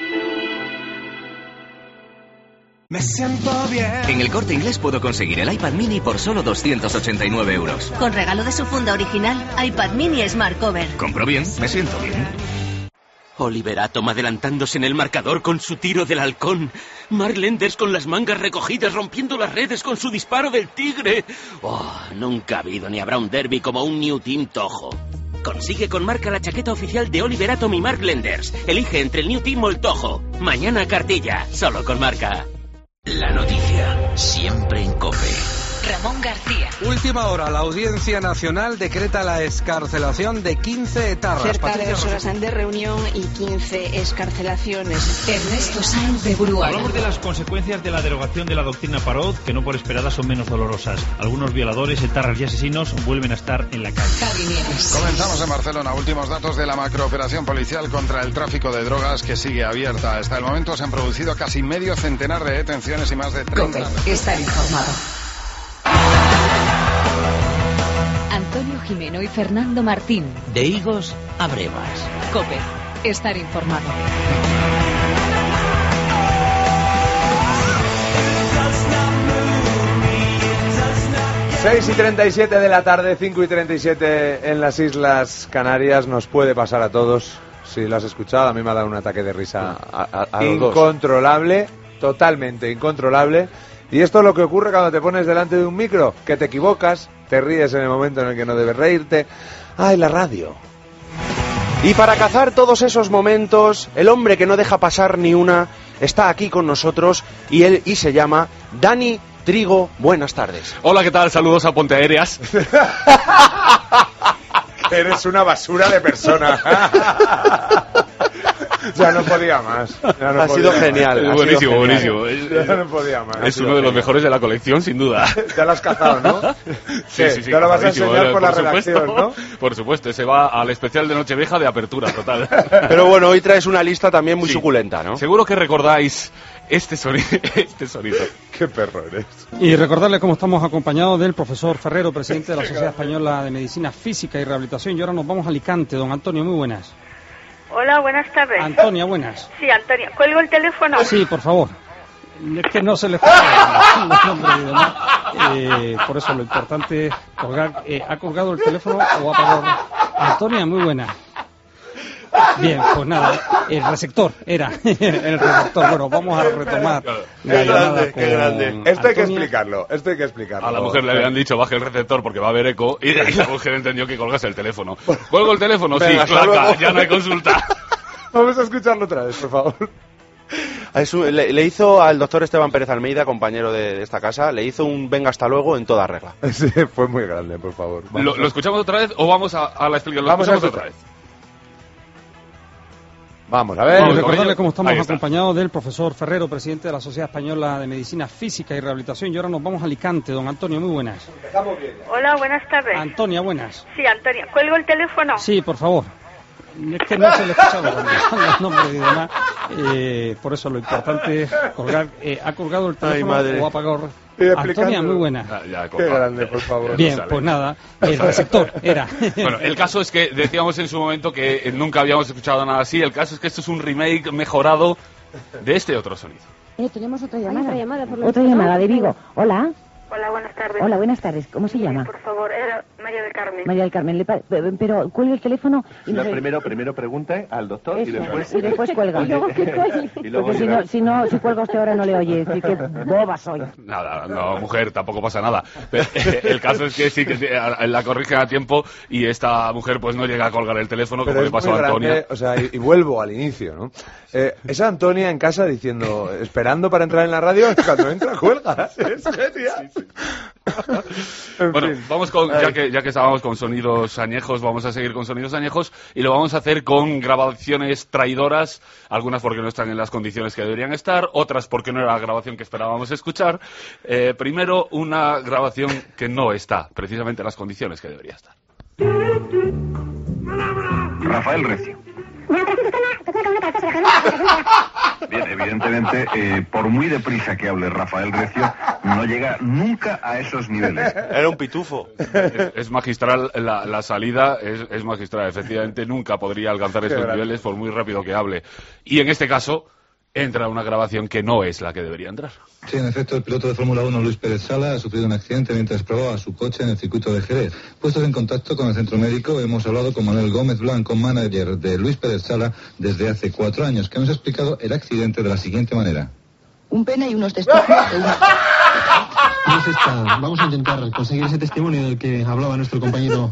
Me siento bien. En el Corte Inglés puedo conseguir el iPad Mini por solo 289 euros. Con regalo de su funda original, iPad Mini Smart Cover. Compro bien, me siento bien. Oliver Atom adelantándose en el marcador con su tiro del halcón. Mark Lenders con las mangas recogidas rompiendo las redes con su disparo del tigre. Oh, nunca ha habido ni habrá un derbi como un New Team Toho. Consigue con marca la chaqueta oficial de Oliver Atom y Mark Lenders. Elige entre el New Team o el Toho. Mañana cartilla, solo con marca. La noticia, siempre en COPE. Ramón García. Última hora, la Audiencia Nacional decreta la excarcelación de 15 etarras. Cerca de 2 horas de reunión y 15 excarcelaciones. Ernesto Sáenz de Buruaga. Hablamos de las consecuencias de la derogación de la doctrina Parot, que no por esperada son menos dolorosas. Algunos violadores, etarras y asesinos vuelven a estar en la calle. Comenzamos en Barcelona. Últimos datos de la macrooperación policial contra el tráfico de drogas que sigue abierta. Hasta el momento se han producido casi medio centenar de detenciones y más de 30. COPE. Estar informado. Antonio Jimeno y Fernando Martín. De higos a brevas. COPE. Estar informado. 6:37 de la tarde, 5:37 en las Islas Canarias. Nos puede pasar a todos. Si lo has escuchado, a mí me ha dado un ataque de risa a incontrolable, totalmente incontrolable. Y esto es lo que ocurre cuando te pones delante de un micro, que te equivocas, te ríes en el momento en el que no debes reírte. ¡Ay, la radio! Y para cazar todos esos momentos, el hombre que no deja pasar ni una está aquí con nosotros y se llama Dani Trigo. Buenas tardes. Hola, ¿qué tal? Saludos a Ponte Aéreas. Eres una basura de persona. Ya no podía más. Ha sido genial. Buenísimo, buenísimo. Ya no podía más. Es uno de los mejores de la colección, sin duda. Ya lo has cazado, ¿no? Sí. Te lo vas a enseñar por la redacción, ¿no? Por supuesto, ese va al especial de Nochevieja de apertura total. Pero bueno, hoy traes una lista también muy suculenta, ¿no? Seguro que recordáis este sonido. Qué perro eres. Y recordarle cómo estamos acompañados del profesor Ferrero, presidente de la Sociedad Española de Medicina Física y Rehabilitación. Y ahora nos vamos a Alicante. Don Antonio, muy buenas. Hola, buenas tardes. Antonia, buenas. Sí, Antonia. ¿Cuelgo el teléfono? Sí, por favor. Es que no se le falla los nombres y demás. Por eso lo importante es colgar. ¿Ha colgado el teléfono o ha apagado? Antonia, muy buena. Bien, pues nada, el receptor era el receptor. Bueno, vamos a retomar la llamada. Qué grande. Esto hay que explicarlo. A la mujer le habían dicho baje el receptor porque va a haber eco y la mujer entendió que colgase el teléfono. ¿Cuelgo el teléfono? Venga, sí, claca, ya no hay consulta. Vamos a escucharlo otra vez, por favor. Le hizo al doctor Esteban Pérez Almeida, compañero de esta casa, le hizo un venga hasta luego en toda regla. Sí, fue muy grande, por favor. ¿Lo escuchamos otra vez o vamos a la explicación? Vamos a otra vez. Vamos a ver. Recordarles cómo estamos acompañados del profesor Ferrero, presidente de la Sociedad Española de Medicina Física y Rehabilitación. Y ahora nos vamos a Alicante. Don Antonio, muy buenas. Empezamos bien. Hola, buenas tardes. Antonia, buenas. Sí, Antonia. ¿Cuelgo el teléfono? Sí, por favor. Es que no se le escuchaba cuando los nombres y demás. Por eso lo importante es colgar. ¿Ha colgado el teléfono o ha apagado? Antonia, muy buena. Qué grande, por favor. Bien, pues nada, el receptor era. Bueno, el caso es que decíamos en su momento que nunca habíamos escuchado nada así. El caso es que esto es un remake mejorado de este otro sonido. Tenemos otra llamada. Otra llamada de Vigo. Hola. Hola, buenas tardes. Hola, buenas tardes. ¿Cómo se llama? Por favor, era María del Carmen. María del Carmen. Pero cuelga el teléfono y primero pregunte al doctor eso, y después cuelga. Porque si cuelga usted ahora no le oye. Así que boba soy. Nada, no, mujer, tampoco pasa nada. El caso es que sí, que la corrigen a tiempo y esta mujer pues no llega a colgar el teléfono como le pasó a Antonia. Grande, o sea, y vuelvo al inicio, ¿no? Esa Antonia en casa diciendo, esperando para entrar en la radio, cuando entra cuelga. ¿En serio? Sí. Bueno, vamos con, ya que estábamos con sonidos añejos, vamos a seguir con sonidos añejos y lo vamos a hacer con grabaciones traidoras, algunas porque no están en las condiciones que deberían estar, otras porque no era la grabación que esperábamos escuchar. Primero, una grabación que no está precisamente en las condiciones que debería estar. Rafael Recio. Bien, evidentemente, por muy deprisa que hable Rafael Recio, no llega nunca a esos niveles. Era un pitufo. Es magistral, la salida es magistral. Efectivamente, nunca podría alcanzar esos niveles por muy rápido que hable. Y en este caso, entra una grabación que no es la que debería entrar. Sí, en efecto, el piloto de Fórmula 1, Luis Pérez Sala, ha sufrido un accidente mientras probaba su coche en el circuito de Jerez. Puestos en contacto con el centro médico, hemos hablado con Manuel Gómez Blanco, manager de Luis Pérez Sala desde hace 4 años, que nos ha explicado el accidente de la siguiente manera. Un pene y unos testículos. Vamos a intentar conseguir ese testimonio del que hablaba nuestro compañero.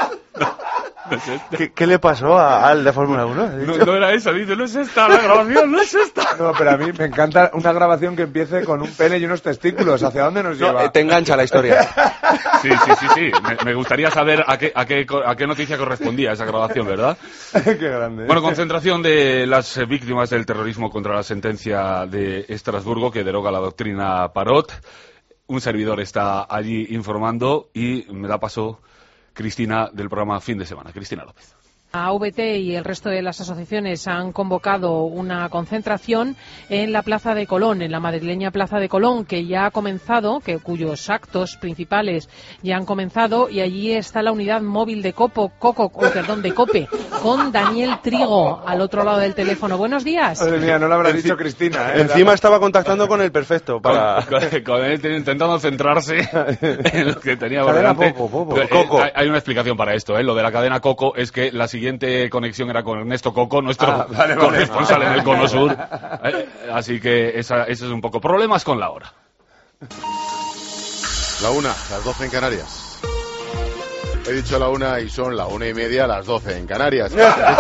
¿Qué le pasó al de Fórmula 1? No era esa, dice, no es esta la grabación, no es esta. No, pero a mí me encanta una grabación que empiece con un pene y unos testículos. ¿Hacia dónde nos lleva? Te engancha la historia. Sí. Me gustaría saber a qué noticia correspondía esa grabación, ¿verdad? Qué grande. Bueno, concentración de las víctimas del terrorismo contra la sentencia de Estrasburgo que deroga la doctrina Parot. Un servidor está allí informando y me la pasó Cristina del programa Fin de Semana. Cristina López. AVT y el resto de las asociaciones han convocado una concentración en la Plaza de Colón, en la madrileña Plaza de Colón, que ya ha comenzado, cuyos actos principales ya han comenzado, y allí está la unidad móvil de de COPE, con Daniel Trigo al otro lado del teléfono. Buenos días. Madre mía, no lo habrá dicho Cristina. Encima estaba contactando con el perfecto para con él intentando centrarse en lo que tenía por delante. Coco. Hay una explicación para esto, Lo de la cadena Coco es que la siguiente conexión era con Ernesto Coco, nuestro corresponsal en el Cono Sur. Así que ese es un poco problemas con la hora. La 1, las 12 en Canarias. He dicho la 1 y son la 1:30, las 12 en Canarias.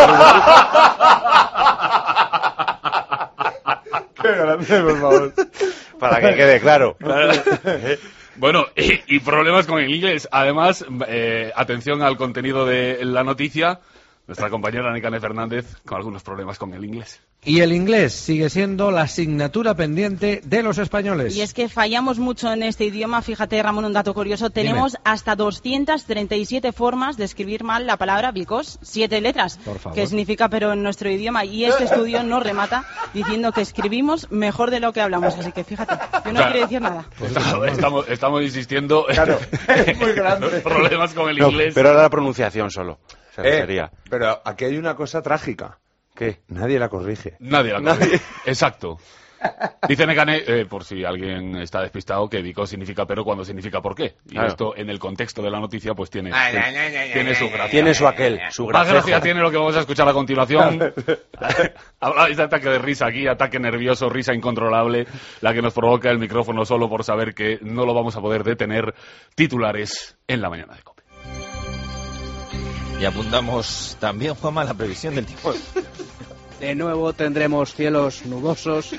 Qué grande, por favor. Para que quede claro. Bueno, y problemas con el inglés. Además, atención al contenido de la noticia. Nuestra compañera Nekane Fernández con algunos problemas con el inglés. Y el inglés sigue siendo la asignatura pendiente de los españoles. Y es que fallamos mucho en este idioma. Fíjate, Ramón, un dato curioso. Tenemos hasta 237 formas de escribir mal la palabra because, 7 letras. Por favor. Que significa pero en nuestro idioma. Y este estudio nos remata diciendo que escribimos mejor de lo que hablamos. Así que fíjate, yo no quiero decir nada. Estamos insistiendo es muy grande. en los problemas con el inglés. Pero ahora la pronunciación solo. Pero aquí hay una cosa trágica. ¿Qué? Nadie la corrige. Nadie la corrige. Exacto. Dice Nekane, por si alguien está despistado, que because significa pero cuando significa por qué. Y esto, en el contexto de la noticia, pues tiene su gracia. Tiene su Más gracia tiene lo que vamos a escuchar a continuación. Hablabais de ataque de risa aquí, ataque nervioso, risa incontrolable, la que nos provoca el micrófono solo por saber que no lo vamos a poder detener. Titulares en la mañana de COPE. Y apuntamos también, Juanma, la previsión del tiempo. De nuevo tendremos cielos nubosos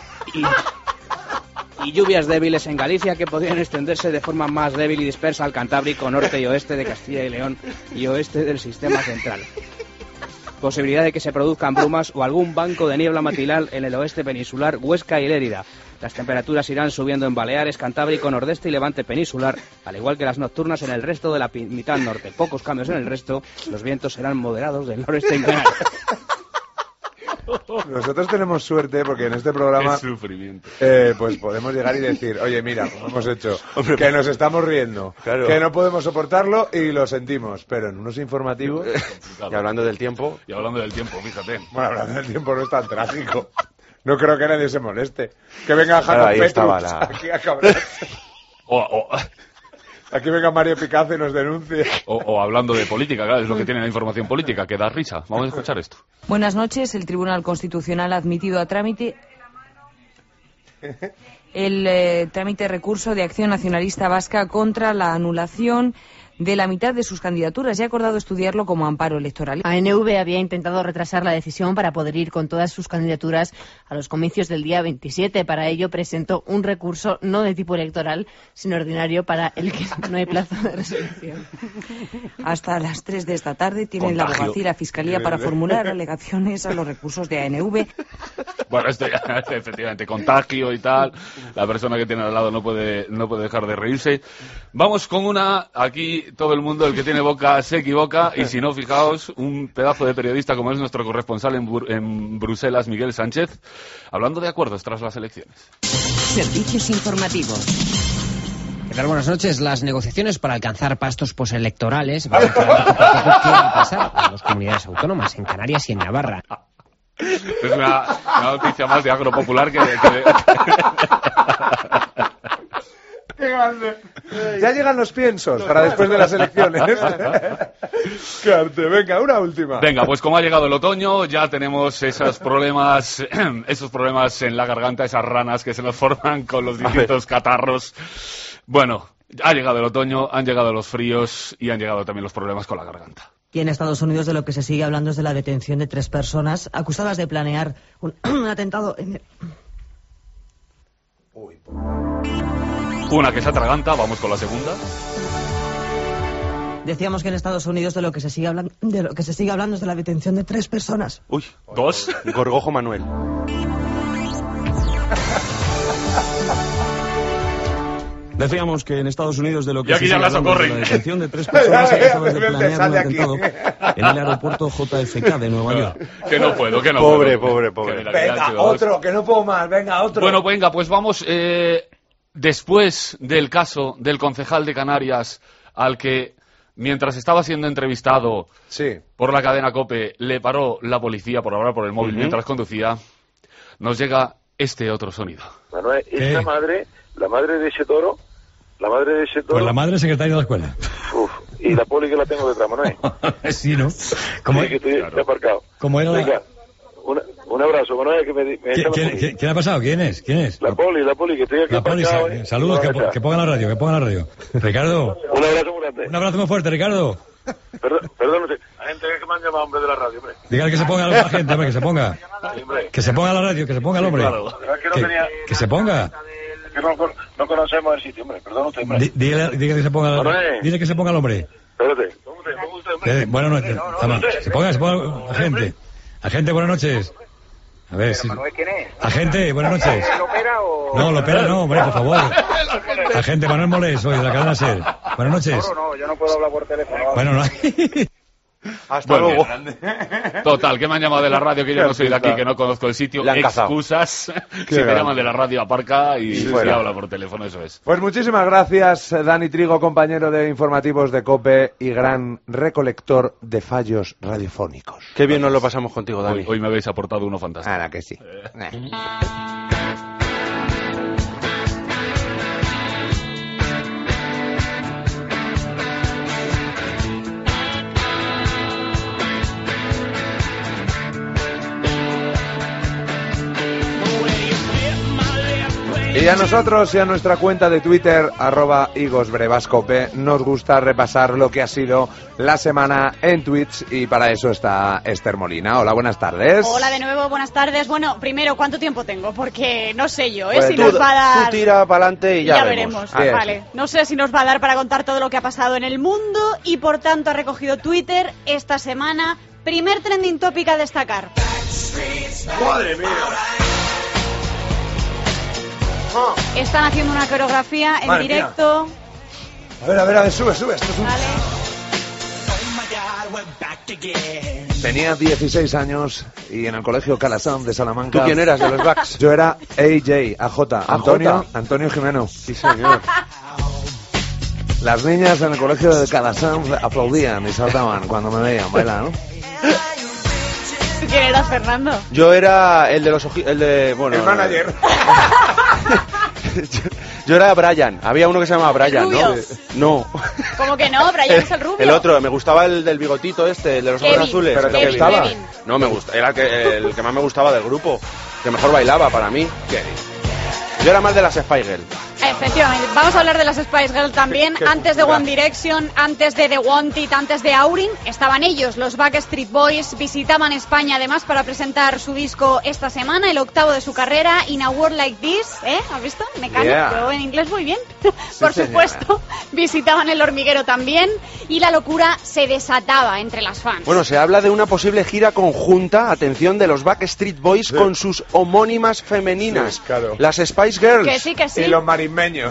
y lluvias débiles en Galicia que podrían extenderse de forma más débil y dispersa al Cantábrico, norte y oeste de Castilla y León y oeste del sistema central. Posibilidad de que se produzcan brumas o algún banco de niebla matinal en el oeste peninsular, Huesca y Lérida. Las temperaturas irán subiendo en Baleares, Cantábrico, Nordeste y Levante peninsular, al igual que las nocturnas en el resto de la mitad norte. Pocos cambios en el resto, los vientos serán moderados del noreste en Canarias. Nosotros tenemos suerte porque en este programa pues podemos llegar y decir, oye, mira, como hemos hecho, que nos estamos riendo, claro, que no podemos soportarlo y lo sentimos, pero en unos informativos... Y hablando del tiempo... fíjate. Bueno, hablando del tiempo no es tan trágico. No creo que nadie se moleste. Que venga Jacob Petrus aquí a cabrarse. Aquí venga Mario Picazo y nos denuncie. O hablando de política, claro, es lo que tiene la información política, que da risa. Vamos a escuchar esto. Buenas noches. El Tribunal Constitucional ha admitido a trámite el trámite recurso de Acción Nacionalista Vasca contra la anulación de la mitad de sus candidaturas y ha acordado estudiarlo como amparo electoral. ANV había intentado retrasar la decisión para poder ir con todas sus candidaturas a los comicios del día 27. Para ello presentó un recurso no de tipo electoral, sino ordinario, para el que no hay plazo de resolución. Hasta las 3 de esta tarde tienen la abogacía y la Fiscalía para formular alegaciones a los recursos de ANV. Bueno, esto ya, efectivamente, contagio y tal. La persona que tiene al lado no puede dejar de reírse. Vamos con una... Aquí todo el mundo, el que tiene boca, se equivoca. Y si no, fijaos, un pedazo de periodista como es nuestro corresponsal en Bruselas, Miguel Sánchez, hablando de acuerdos tras las elecciones. Servicios informativos. ¿Qué tal? Buenas noches. Las negociaciones para alcanzar pastos postelectorales van a quieren pasar a las comunidades autónomas en Canarias y en Navarra. Es una noticia más de agropopular que ¡Qué grande! Ya llegan los piensos para después de las elecciones. Venga, una última. Venga, pues como ha llegado el otoño, ya tenemos esos problemas en la garganta, esas ranas que se nos forman con los distintos catarros. Bueno, ha llegado el otoño, han llegado los fríos y han llegado también los problemas con la garganta. Y en Estados Unidos de lo que se sigue hablando es de la detención de 3 personas acusadas de planear un atentado en... Una que se atraganta, vamos con la segunda. Decíamos que en Estados Unidos de lo que se sigue hablando es de la detención de 3 personas. Uy, 2. Gorgojo Manuel. Decíamos que en Estados Unidos de lo que y aquí se ya sigue hablando es de la detención de 3 personas acusadas de planear un atentado en el aeropuerto JFK de Nueva York. Que no puedo. Pobre. Venga, otro, que no puedo más. Venga, otro. Bueno, venga, pues vamos... Después del caso del concejal de Canarias, al que, mientras estaba siendo entrevistado por la cadena COPE, le paró la policía por hablar por el móvil mientras conducía, nos llega este otro sonido. Manuel, esta madre, la madre de ese toro... Pues la madre secretaria de la escuela. Y la poli que la tengo detrás, Manuel. Sí, ¿no? ¿Cómo? Sí, que estoy aparcado. ¿Cómo era Venga. Un abrazo, Manuel, que me ¿Quién ha pasado? ¿Quién es? La poli, que estoy aquí aparcado. Saludos, que pongan la radio, Ricardo. Un abrazo muy grande. Un abrazo muy fuerte, Ricardo. Perdón, hay gente que me han llamado hombre de la radio, hombre. Dígale que se ponga la gente, hombre, que se ponga. Que se ponga la radio, que se ponga el hombre. Que se ponga. Es que no conocemos el sitio, hombre. Perdón usted, hombre. Dile que se ponga el hombre. Espérate. Buenas noches. Se ponga la gente, buenas noches. A ver si... ¿Quién es? Agente, buenas noches. ¿Lo opera o...? No, lo opera no, hombre, por favor. Agente Manuel Molés, soy de la cadena SER. Buenas noches. No, yo no puedo hablar por teléfono. Bueno, no hay... Hasta luego. Total, que me han llamado de la radio, que yo no soy de aquí, que no conozco el sitio. Excusas. Si te llaman de la radio, aparca y habla por teléfono, eso es. Pues muchísimas gracias, Dani Trigo, compañero de informativos de COPE y gran recolector de fallos radiofónicos. Qué bien nos lo pasamos contigo, Dani. Hoy me habéis aportado uno fantástico. Ahora que sí. Y a nosotros y a nuestra cuenta de Twitter, @igosbrevascope, nos gusta repasar lo que ha sido la semana en Twitch y para eso está Esther Molina. Hola, buenas tardes. Hola de nuevo, buenas tardes. Bueno, primero, ¿cuánto tiempo tengo? Porque no sé yo, pues si nos va a dar... Tú tira para adelante y ya veremos. Vale, no sé si nos va a dar para contar todo lo que ha pasado en el mundo y por tanto ha recogido Twitter esta semana. Primer trending topic a destacar. ¡Madre mía! Están haciendo una coreografía en directo. Mía. A ver, sube. Esto es un... Vale. Tenía 16 años y en el colegio Calasanz de Salamanca. ¿Tú quién eras de los Bucks? Yo era AJ, Antonio Jimeno. Sí, señor. Las niñas en el colegio de Calasanz aplaudían y saltaban cuando me veían bailar, ¿no? ¿Tú quién eras, Fernando? Yo era el de los el manager. Yo era Brian. Había uno que se llamaba Brian, ¿Rubio? ¿no? No. ¿Cómo que no? Brian es el rubio. El otro, me gustaba el del bigotito el de los ojos azules. ¿Pero te gustaba? Kevin. No, me gusta. Era el que más me gustaba del grupo. Que mejor bailaba para mí. Yo era más de las Spice Girls. Efectivamente, vamos a hablar de las Spice Girls también. Antes de One Direction, antes de The Wanted, antes de Aurin, estaban ellos, los Backstreet Boys. Visitaban España además para presentar su disco esta semana, el 8º de su carrera, In a World Like This. ¿Has visto? Me callo, yo en inglés muy bien. Por supuesto, visitaban El Hormiguero también y la locura se desataba entre las fans. Bueno, se habla de una posible gira conjunta, atención, de los Backstreet Boys con sus homónimas femeninas, claro. Las Spice Girls. Que sí, que sí. Y los marismeños.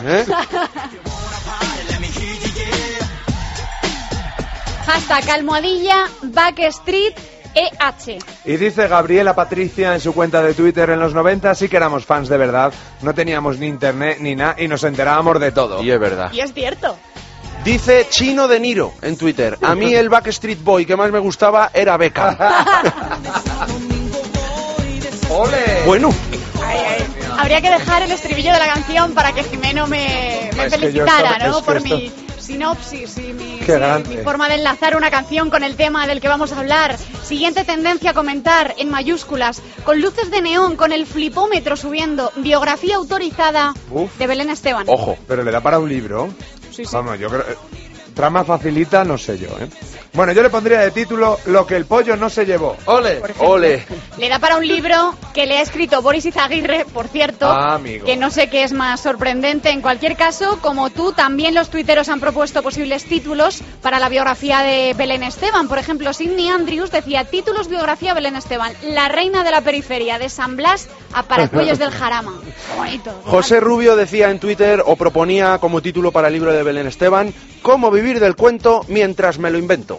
Hashtag almohadilla Backstreet EH. Y dice Gabriela Patricia en su cuenta de Twitter: en los 90 sí que éramos fans de verdad, no teníamos ni internet ni nada y nos enterábamos de todo. Y es verdad. Y es cierto. Dice Chino de Niro en Twitter: a mí el Backstreet Boy que más me gustaba era Beckham. ¡Ole! Bueno. Habría que dejar el estribillo de la canción para que Jimeno me felicitara, ¿no? Por mi sinopsis y mi forma de enlazar una canción con el tema del que vamos a hablar. Siguiente tendencia a comentar en mayúsculas, con luces de neón, con el flipómetro subiendo. Biografía autorizada de Belén Esteban. Ojo, pero le da para un libro. Sí. Vamos, yo creo... Trama facilita, no sé yo, ¿eh? Bueno, yo le pondría de título Lo que el pollo no se llevó. ¡Ole! ¡Ole! Le da para un libro que le ha escrito Boris Izaguirre, por cierto, amigo. Que no sé qué es más sorprendente. En cualquier caso, como tú, también los tuiteros han propuesto posibles títulos para la biografía de Belén Esteban. Por ejemplo, Sidney Andrews decía: títulos biografía Belén Esteban, la reina de la periferia, de San Blas a Paracuellos del Jarama. Qué bonito. José Rubio decía en Twitter, o proponía como título para el libro de Belén Esteban: cómo vivir del cuento mientras me lo invento.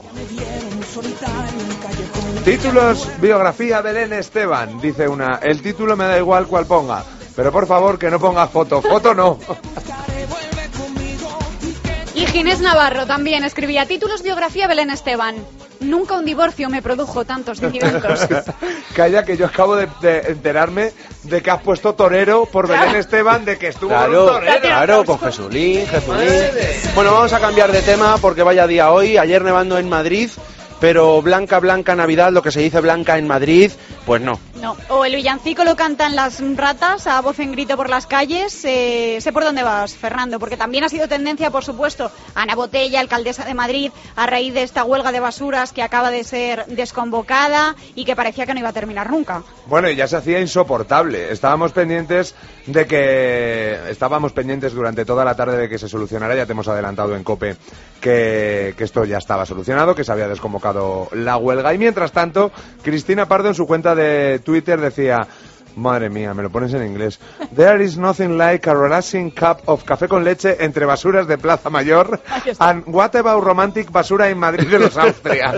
Títulos, biografía Belén Esteban, dice una. El título me da igual cuál ponga, pero por favor que no ponga foto. Foto no. Y Ginés Navarro también escribía: títulos, biografía Belén Esteban. Nunca un divorcio me produjo tantos sentimientos. Calla, que yo acabo de enterarme de que has puesto torero por Belén Esteban, de que estuvo con un torero. Claro, con Jesulín. Bueno, vamos a cambiar de tema porque vaya día hoy. Ayer nevando en Madrid, pero blanca Navidad, lo que se dice blanca en Madrid, pues no. No, o el villancico lo cantan las ratas a voz en grito por las calles. Sé por dónde vas, Fernando, porque también ha sido tendencia, por supuesto, Ana Botella, alcaldesa de Madrid, a raíz de esta huelga de basuras que acaba de ser desconvocada y que parecía que no iba a terminar nunca. Bueno, y ya se hacía insoportable. Estábamos pendientes durante toda la tarde de que se solucionara. Ya te hemos adelantado en COPE que esto ya estaba solucionado, que se había desconvocado la huelga. Y mientras tanto, Cristina Pardo en su cuenta de Twitter decía: madre mía, me lo pones en inglés. There is nothing like a relaxing cup of café con leche entre basuras de Plaza Mayor and what about romantic basura en Madrid de los Austrias.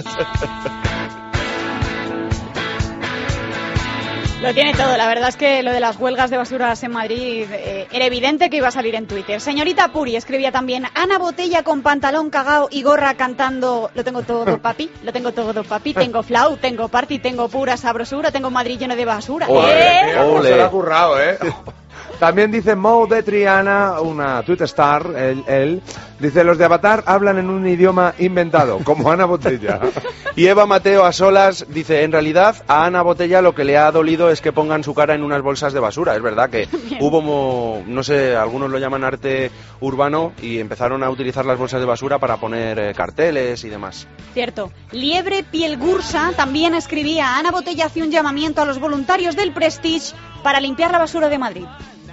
Lo tiene todo, la verdad es que lo de las huelgas de basuras en Madrid era evidente que iba a salir en Twitter. Señorita Puri escribía también: Ana Botella con pantalón cagao y gorra cantando lo tengo todo papi, tengo flau, tengo party, tengo pura sabrosura, tengo Madrid lleno de basura. Se lo ha currado, ¿eh? También dice Mo de Triana, una Twitter star, él, dice, los de Avatar hablan en un idioma inventado, como Ana Botella. Y Eva Mateo a solas dice, en realidad a Ana Botella lo que le ha dolido es que pongan su cara en unas bolsas de basura. Es verdad que hubo, no sé, algunos lo llaman arte urbano y empezaron a utilizar las bolsas de basura para poner carteles y demás. Cierto. Liebre Pielgursa también escribía, Ana Botella hace un llamamiento a los voluntarios del Prestige para limpiar la basura de Madrid.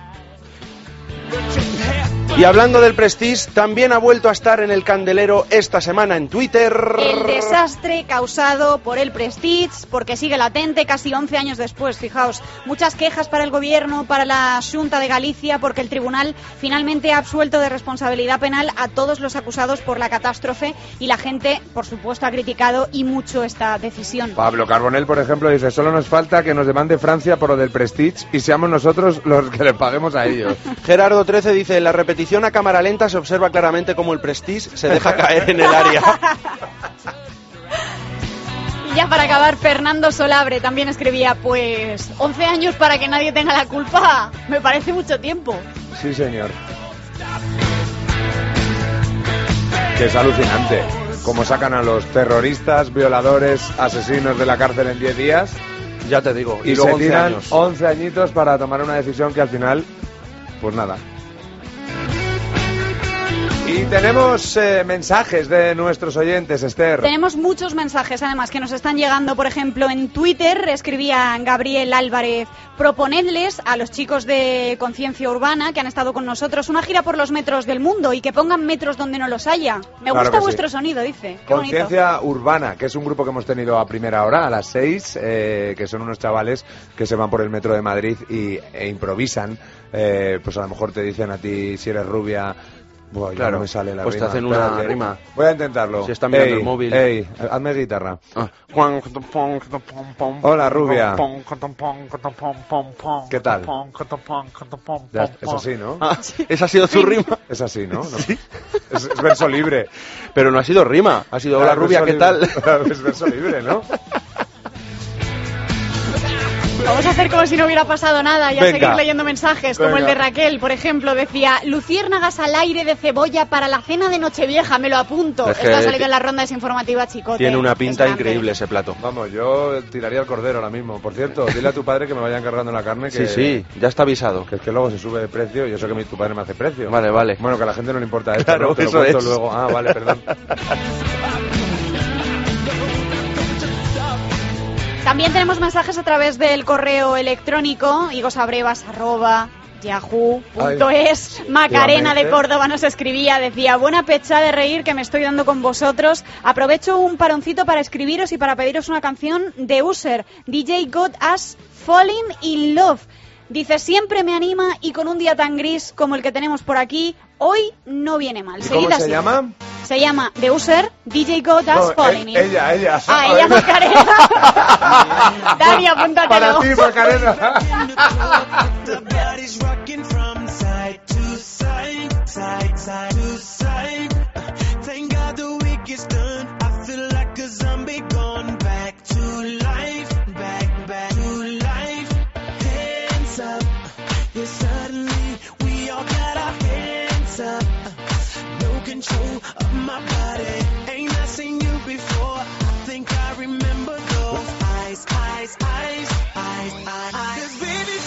Y hablando del Prestige, también ha vuelto a estar en el candelero esta semana en Twitter. El desastre causado por el Prestige, porque sigue latente casi 11 años después, fijaos. Muchas quejas para el gobierno, para la Xunta de Galicia, porque el tribunal finalmente ha absuelto de responsabilidad penal a todos los acusados por la catástrofe y la gente, por supuesto, ha criticado y mucho esta decisión. Pablo Carbonell, por ejemplo, dice, solo nos falta que nos demande Francia por lo del Prestige y seamos nosotros los que le paguemos a ellos. Gerardo 13 dice, en la repetición a cámara lenta se observa claramente cómo el Prestige se deja caer en el área. Y ya para acabar, Fernando Solabre también escribía, pues 11 años para que nadie tenga la culpa, me parece mucho tiempo. Sí, señor. Que es alucinante. Como sacan a los terroristas, violadores, asesinos de la cárcel en 10 días. Ya te digo. Y luego se tiran 11 añitos para tomar una decisión que al final, pues nada. Y tenemos mensajes de nuestros oyentes, Esther. Tenemos muchos mensajes, además, que nos están llegando. Por ejemplo, en Twitter escribía Gabriel Álvarez, proponedles a los chicos de Conciencia Urbana que han estado con nosotros una gira por los metros del mundo y que pongan metros donde no los haya. Me gusta vuestro sonido, dice. Conciencia Urbana, que es un grupo que hemos tenido a primera hora, a las 6, que son unos chavales que se van por el metro de Madrid e improvisan. Pues a lo mejor te dicen a ti, si eres rubia... Bueno, claro, no me sale la pues rima. Te hacen una rima. Voy a intentarlo. Si están mirando el móvil. Ey, hazme guitarra. Hola, rubia. ¿Qué tal? Ya, es así, ¿no? ¿Esa ha sido tu rima? Es así, ¿no? ¿Sí? Es verso libre. Pero no ha sido rima, ha sido hola, rubia, ¿qué tal? Es verso libre, ¿no? Vamos a hacer como si no hubiera pasado nada y a seguir leyendo mensajes, como el de Raquel, por ejemplo, decía, luciérnagas al aire de cebolla para la cena de Nochevieja, me lo apunto. Esto ha salido en la ronda desinformativa, Chicote. Tiene una pinta increíble ese plato. Vamos, yo tiraría el cordero ahora mismo. Por cierto, dile a tu padre que me vaya encargando la carne. Que, sí, ya está avisado. Que es que luego se sube de precio y eso que tu padre me hace precio. Vale. Bueno, que a la gente no le importa esto, claro, ¿no? Te eso lo cuento es. Luego. Ah, vale, perdón. También tenemos mensajes a través del correo electrónico igosabrevas@yahoo.es. Macarena de Córdoba nos escribía, decía, buena pecha de reír que me estoy dando con vosotros. Aprovecho un paroncito para escribiros y para pediros una canción de User, DJ Got Us Falling in Love. Dice, siempre me anima y con un día tan gris como el que tenemos por aquí, hoy no viene mal. ¿Cómo se llama? Se llama The User, DJ Got Us Falling in. Ella. Ah, ella Macarena. Dani, apúntatelo. Para ti, Macarena. Baby,